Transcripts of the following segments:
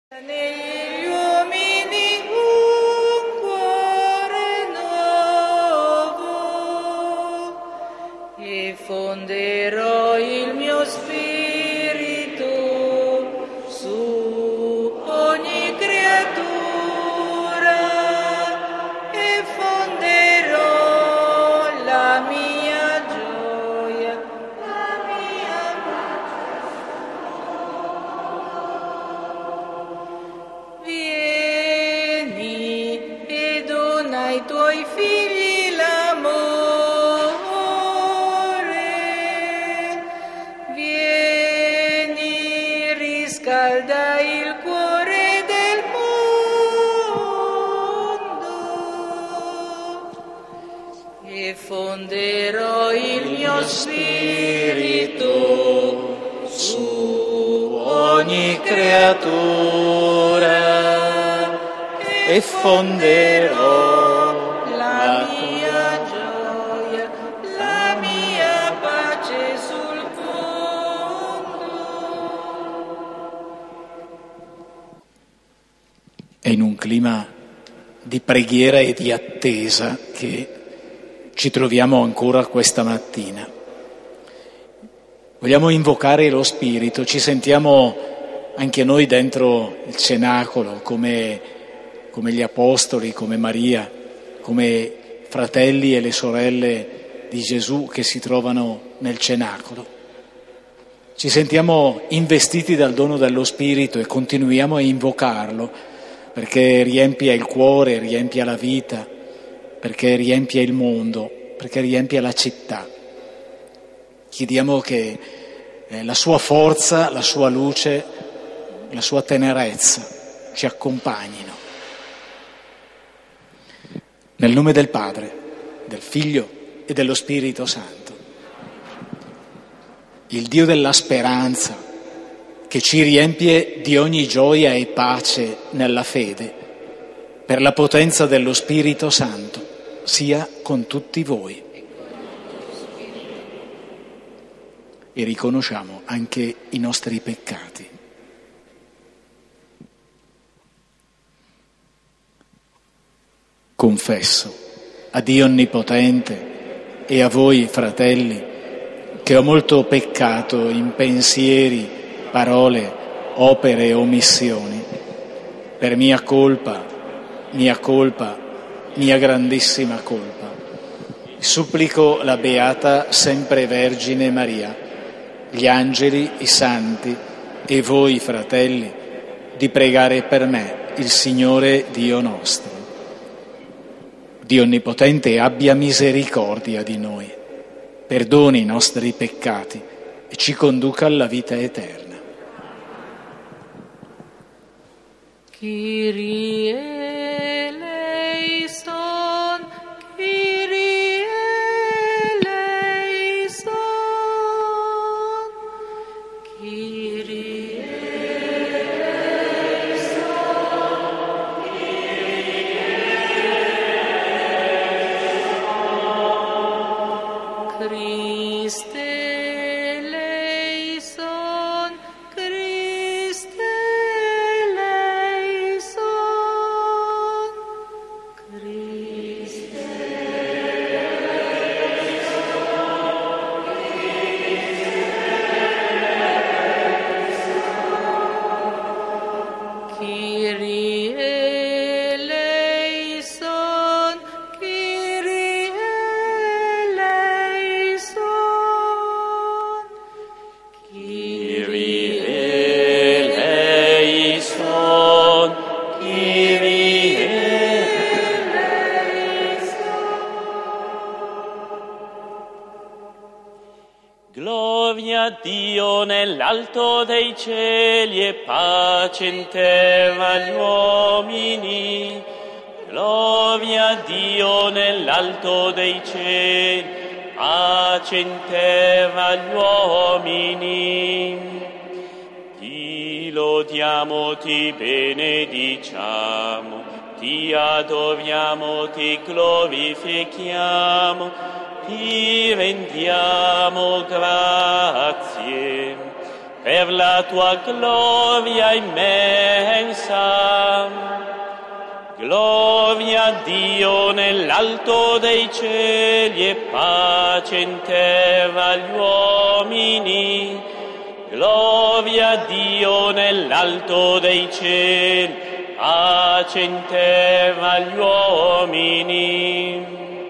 Negli uomini un cuore nuovo e fonderò il mio spirito su ogni creatura e fonderò la mia gioia, la mia Vieni e dona ai tuoi figli l'amore. Vieni, riscalda il cuore del mondo e fonderò il mio spirito su ogni creatura e fonderò la mia gioia, la mia pace sul mondo. È in un clima di preghiera e di attesa che ci troviamo ancora questa mattina. Vogliamo invocare lo Spirito, ci sentiamo anche noi dentro il cenacolo come gli Apostoli, come Maria, come fratelli e le sorelle di Gesù che si trovano nel cenacolo. Ci sentiamo investiti dal dono dello Spirito e continuiamo a invocarlo perché riempia il cuore, riempia la vita, perché riempia il mondo, perché riempia la città. Chiediamo che la sua forza, la sua luce, la sua tenerezza ci accompagnino. Nel nome del Padre, del Figlio e dello Spirito Santo. Il Dio della speranza, che ci riempie di ogni gioia e pace nella fede, per la potenza dello Spirito Santo, sia con tutti voi. E riconosciamo anche i nostri peccati. Confesso a Dio Onnipotente e a voi, fratelli, che ho molto peccato in pensieri, parole, opere e omissioni, per mia colpa, mia grandissima colpa. Supplico la Beata Sempre Vergine Maria, gli angeli, i santi e voi, fratelli, di pregare per me, il Signore Dio nostro. Dio Onnipotente abbia misericordia di noi, perdoni i nostri peccati e ci conduca alla vita eterna. Kyrie eleison, Kyrie eleison, Kyrie eleison, Christe eleison, Christe eleison, Christe eleison, Kyrie eleison, Kyrie eleison, Kyrie eleison, Kyrie Gloria a Dio nell'alto dei cieli e pace in terra agli uomini. Gloria a Dio nell'alto dei cieli, pace in terra agli uomini. Ti lodiamo, ti benediciamo, ti adoriamo, ti glorifichiamo, ti rendiamo grazie per la tua gloria immensa a Dio nell'alto dei cieli e pace in terra agli uomini. Gloria a Dio nell'alto dei cieli, pace in terra agli uomini.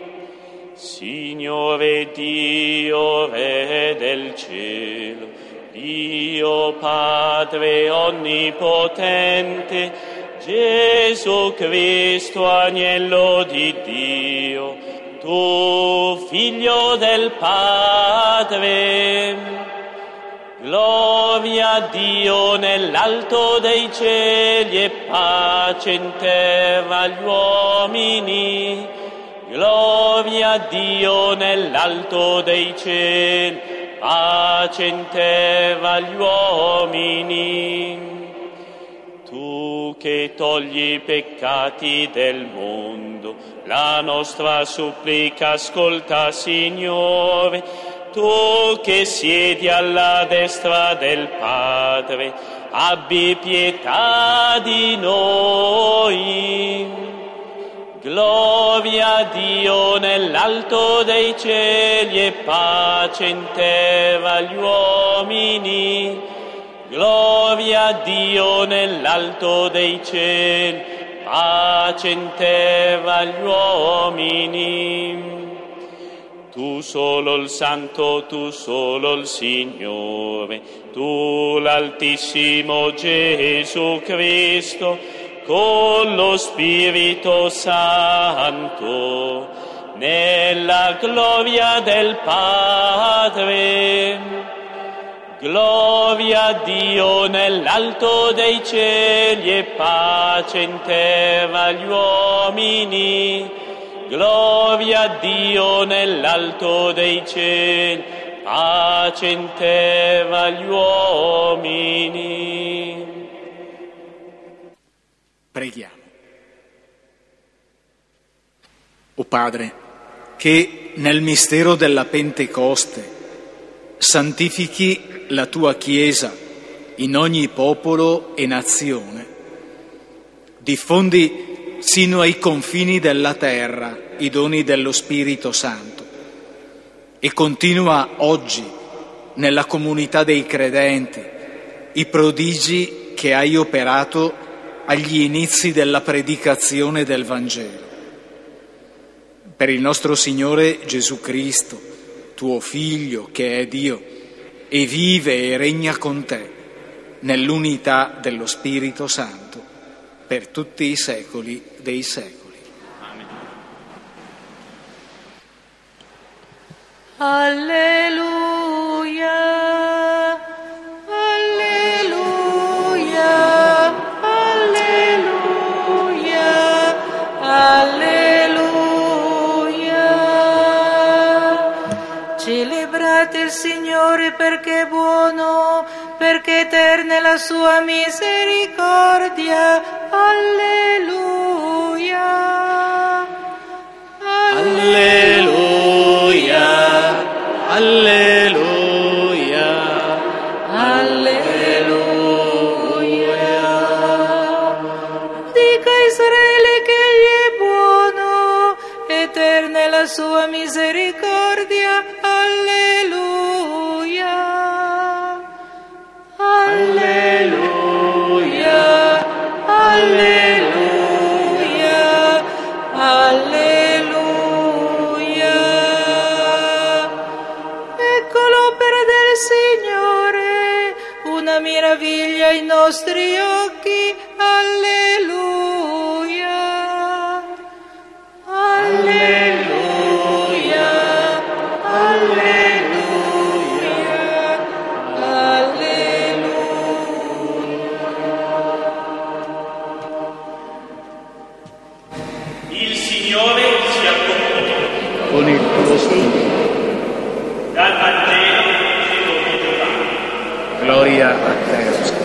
Signore Dio, Re del cielo, Dio Padre onnipotente, Gesù Cristo, agnello di Dio, tu Figlio del Padre. Gloria a Dio nell'alto dei cieli e pace in terra agli uomini. Gloria a Dio nell'alto dei cieli, pace in terra agli uomini. Tu che togli i peccati del mondo, la nostra supplica ascolta, Signore. Tu che siedi alla destra del Padre, abbi pietà di noi. Gloria a Dio nell'alto dei cieli e pace in terra agli uomini. Gloria a Dio nell'alto dei cieli, pace in terra agli uomini. Tu solo il Santo, tu solo il Signore, tu l'Altissimo Gesù Cristo, con lo Spirito Santo, nella gloria del Padre. Gloria a Dio nell'alto dei cieli e pace in terra agli uomini. Gloria a Dio nell'alto dei cieli, pace in terra agli uomini. Preghiamo. O Padre, che nel mistero della Pentecoste santifichi la tua Chiesa in ogni popolo e nazione, diffondi sino ai confini della terra i doni dello Spirito Santo e continua oggi nella comunità dei credenti i prodigi che hai operato agli inizi della predicazione del Vangelo. Per il nostro Signore Gesù Cristo, tuo Figlio che è Dio e vive e regna con te nell'unità dello Spirito Santo per tutti i secoli dei secoli. Alleluia, alleluia, alleluia, alleluia. Celebrate il Signore perché è buono, perché eterna è la sua misericordia. Alleluia. Alleluia, alleluia, alleluia. Dica a Israele che egli è buono, eterna è la sua misericordia. Alleluia. Alleluia, alleluia, alleluia. Ecco l'opera del Signore, una meraviglia ai nostri occhi. Alleluia. Alleluia, alleluia, alleluia. Il Signore sia con voi. con il tuo Spirito. Dal Vangelo secondo Giovanni. Gloria a te, Signore.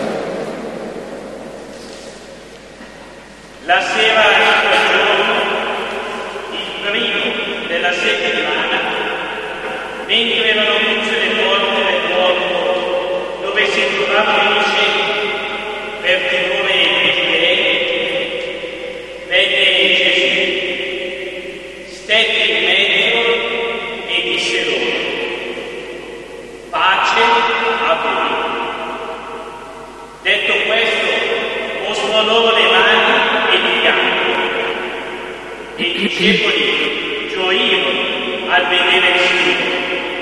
La sera del giorno, il primo della settimana, mentre erano chiuse le porte del luogo dove si trovavano i discepoli per timore dei giudei, venne Gesù Alzò loro le mani e gli piangono. E i discepoli gioirono al vedere il Signore.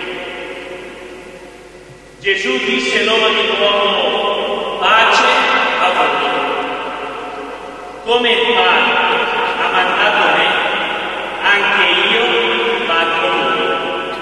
Gesù disse loro di nuovo: pace a voi. Come il Padre ha mandato me, anche io mando voi.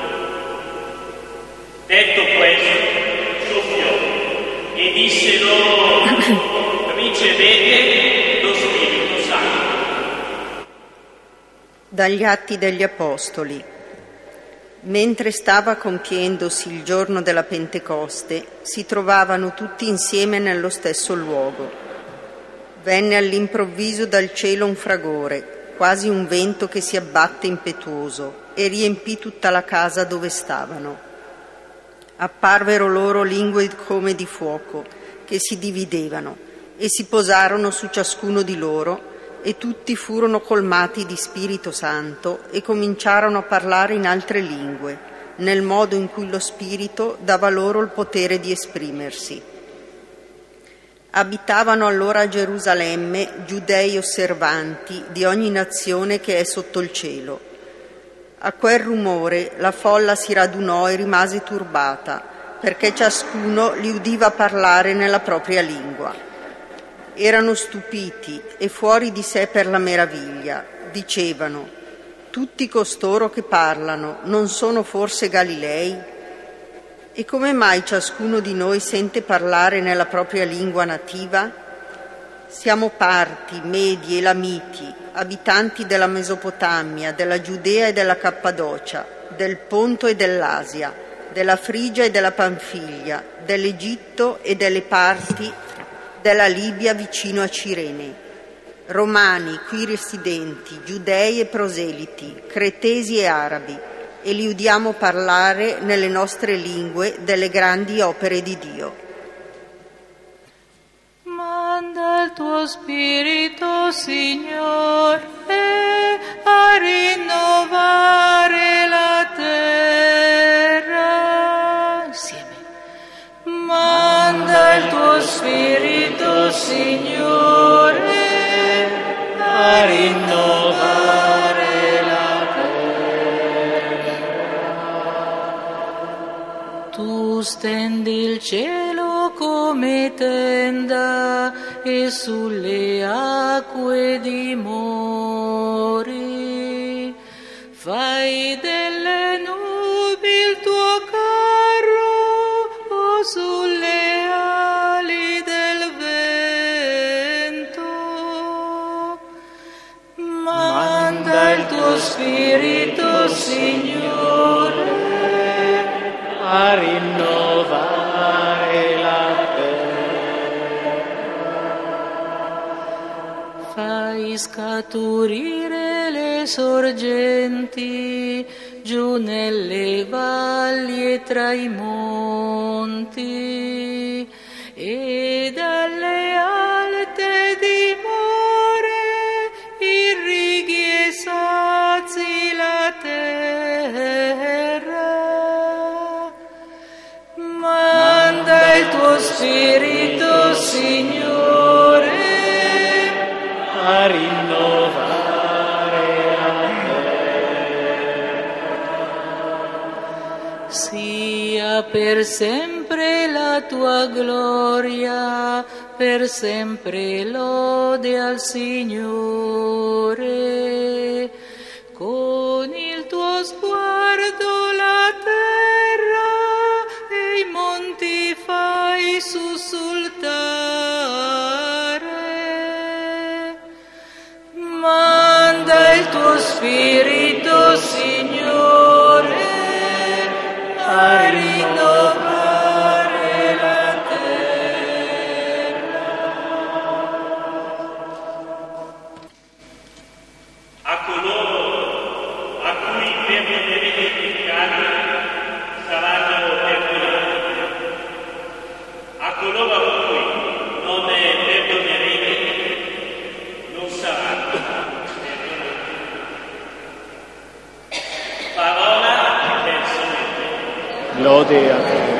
Detto questo, soffiò e disse loro: ricevete lo Spirito Santo. Dagli Atti degli Apostoli. Mentre stava compiendosi il giorno della Pentecoste, si trovavano tutti insieme nello stesso luogo. Venne all'improvviso dal cielo un fragore, quasi un vento che si abbatte impetuoso, e riempì tutta la casa dove stavano. Apparvero loro lingue come di fuoco, che si dividevano, e si posarono su ciascuno di loro, e tutti furono colmati di Spirito Santo e cominciarono a parlare in altre lingue, nel modo in cui lo Spirito dava loro il potere di esprimersi. Abitavano allora a Gerusalemme giudei osservanti di ogni nazione che è sotto il cielo. A quel rumore la folla si radunò e rimase turbata, perché ciascuno li udiva parlare nella propria lingua. Erano stupiti e fuori di sé per la meraviglia. Dicevano: tutti costoro che parlano non sono forse Galilei? E come mai ciascuno di noi sente parlare nella propria lingua nativa? Siamo Parti, Medi, Elamiti, abitanti della Mesopotamia, della Giudea e della Cappadocia, del Ponto e dell'Asia, della Frigia e della Panfilia, dell'Egitto e delle parti della Libia vicino a Cirene, romani, qui residenti, giudei e proseliti, cretesi e arabi, e li udiamo parlare nelle nostre lingue delle grandi opere di Dio. Manda il tuo Spirito, Signore, a rinnovare la terra. Insieme. Manda il tuo Spirito, Signore, a rinnovare la terra. Tu stendi il cielo come tenda e sulle acque dimori. Fai delle nubi il tuo carro sulle ali del vento. Manda il tuo Spirito, Signore, a rinnovare la terra. Fai scaturire le sorgenti giù nelle valli e tra i monti, e dalle alte dimore irrighi e sazi la terra. Manda il tuo Spirito, Signore, A rinnovare la terra. sia per sempre la tua gloria, per sempre lode al Signore. Con il tuo sguardo la terra e i monti fai sussultare. Manda il tuo Spirito, Signore, a rinnovare la terra. A coloro a cui perdonerete i peccati saranno perdonati. A coloro a cui non ne perdonerete non saranno perdonati. Parola del Signore. Lode a te.